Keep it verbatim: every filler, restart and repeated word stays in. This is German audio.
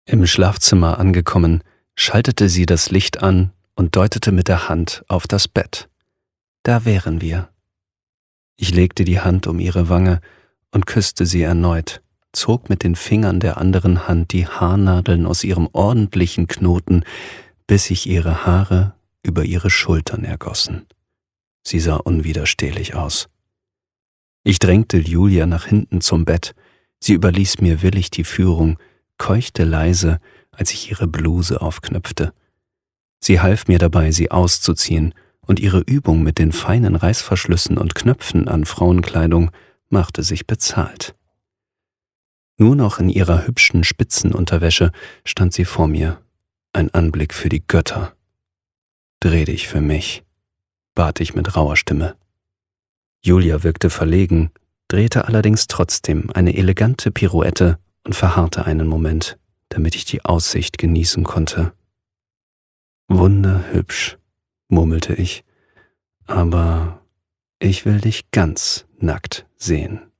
Im Schlafzimmer angekommen, schaltete sie das Licht an und deutete mit der Hand auf das Bett. Da wären wir. Ich legte die Hand um ihre Wange und küsste sie erneut, zog mit den Fingern der anderen Hand die Haarnadeln aus ihrem ordentlichen Knoten, bis sich ihre Haare über ihre Schultern ergossen. Sie sah unwiderstehlich aus. Ich drängte Julia nach hinten zum Bett, sie überließ mir willig die Führung, keuchte leise, als ich ihre Bluse aufknöpfte. Sie half mir dabei, sie auszuziehen, und ihre Übung mit den feinen Reißverschlüssen und Knöpfen an Frauenkleidung machte sich bezahlt. Nur noch in ihrer hübschen Spitzenunterwäsche stand sie vor mir, ein Anblick für die Götter. »Dreh dich für mich«, bat ich mit rauer Stimme. Julia wirkte verlegen, drehte allerdings trotzdem eine elegante Pirouette und verharrte einen Moment, damit ich die Aussicht genießen konnte. »Wunderhübsch«, murmelte ich, »aber ich will dich ganz nackt sehen.«